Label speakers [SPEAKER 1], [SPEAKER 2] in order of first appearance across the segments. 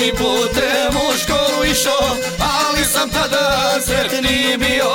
[SPEAKER 1] Prvim putem u školu išao, ali sam tada sretniji bio.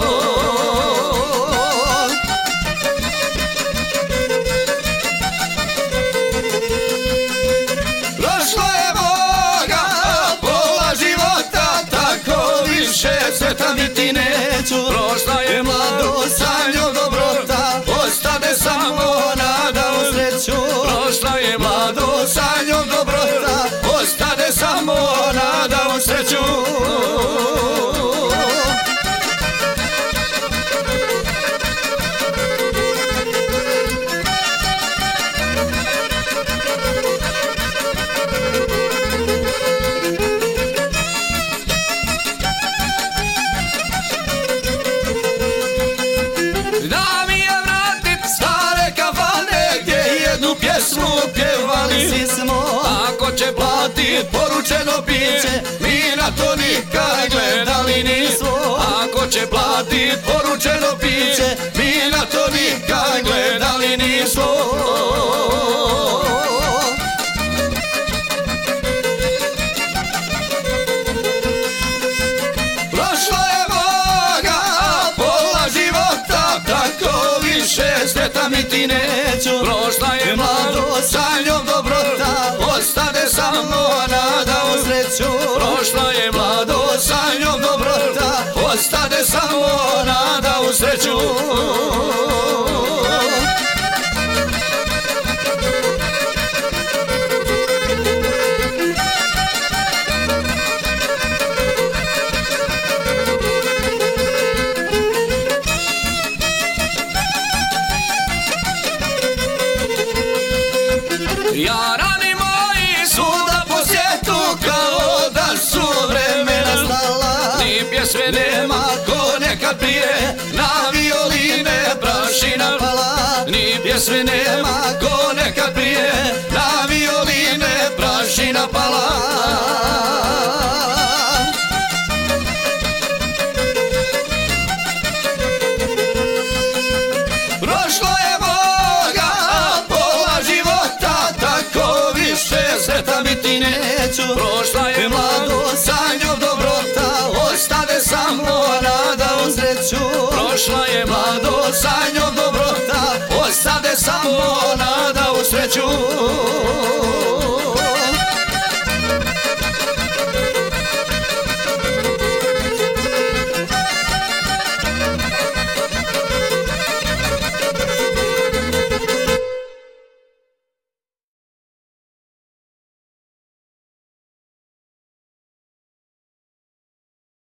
[SPEAKER 1] Prošlo je moga pola života, tako više sretan biti neću. Prošla je mladost sa njom dobrota, ostane samo nada u sreću. Prošla je mladost sa njom dobrota, ostane samo nada u sreću. Pjevali smo, ako će platit poručeno piće, mi na to nikad gledali nismo. Ako će platit poručeno piće, mi na to nikad gledali nismo. Prošlo je moga pola života, tako više sretan biti neću. Prošla je mladost, sa njom dobrota, ostane samo nada u sreću. Prošla je mladost, sa njom dobrota, ostane samo nada u sreću. Jarani moji svuda po svijetu kao da su vremena stala. Ni pjesme nema ko nekad prije, na violine prašina pala. Ni pjesme nema ko nekad prije, na violine prašina pala. Prošlo je moga pola života, tako više sretan biti neću. Prošla je mladost, sa njom dobrota, ostane samo nada u sreću. Prošla je mladost, sa njom dobrota, ostane samo nada u sreću.